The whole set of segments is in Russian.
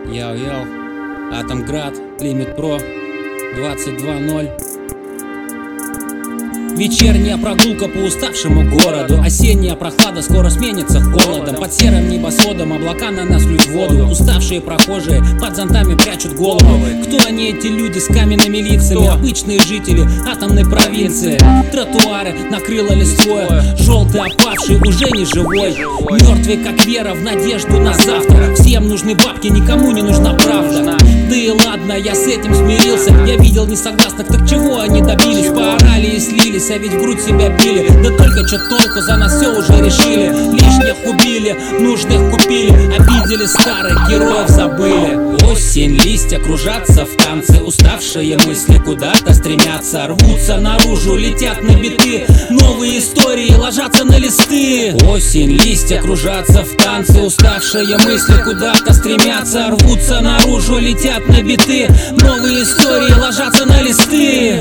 Йоу-йоу, Атомград, Лимит Про, 22:0. Вечерняя прогулка по уставшему городу. Осенняя прохлада скоро сменится холодом. Под серым небосводом облака на нас льют воду. Уставшие прохожие под зонтами прячут голову. Кто они, эти люди с каменными лицами? Обычные жители атомной провинции. Тротуары накрыло листвой. Желтый опавший, уже не живой. Мертвый как вера в надежду на завтра. Всем нужны бабки, никому не нужна правда. Да и ладно, я с этим смирился. Я видел несогласных, так чего они добились? Поорали и слились, а ведь в грудь себя били. Да только что толку, за нас все уже решили. Лишних убили, нужных купили. Обидели старых, героев забыли. Осень, листья кружатся в танце. Уставшие мысли куда-то стремятся. Рвутся наружу, летят на биты. Новые истории ложатся на листы. Осень, листья кружатся в танце. Уставшие мысли куда-то стремятся. Рвутся наружу, летят на биты. Новые истории ложатся на листы.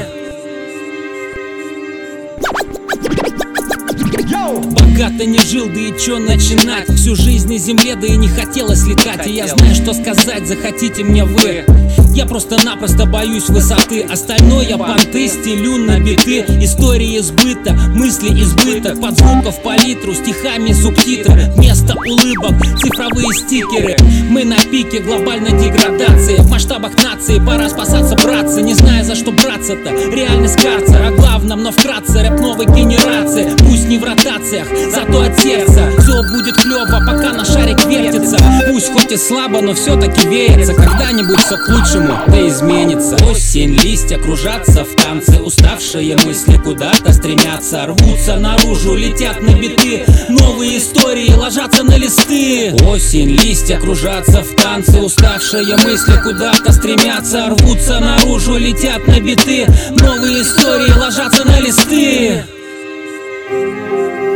Богато не жил, да и чё начинать? Всю жизнь на земле, да и не хотелось летать. И я знаю, что сказать захотите мне вы. Я просто-напросто боюсь высоты. Остальное я понты стелю на биты. Истории избыта, мысли избыток. Под звуков палитру, стихами субтитры. Вместо улыбок цифровые стикеры. Мы на пике глобальной деградации. В масштабах нации пора спасаться, братцы. Не зная, за что браться-то, реальность карцера. О главном, но вкратце, рэп новой генерации. Пусть не в ротациях, зато от сердца. Все будет клево, пока на шарик вертится. Пусть хоть и слабо, но все-таки верится. Когда-нибудь все к лучшему, да изменится. Осень, листья кружатся в танце. Уставшие мысли куда-то стремятся. Рвутся наружу, летят на биты. Новые истории ложатся на листы. Осень, листья кружатся в танце. Уставшие мысли куда-то стремятся. Рвутся наружу, летят на биты. Новые истории ложатся на листы.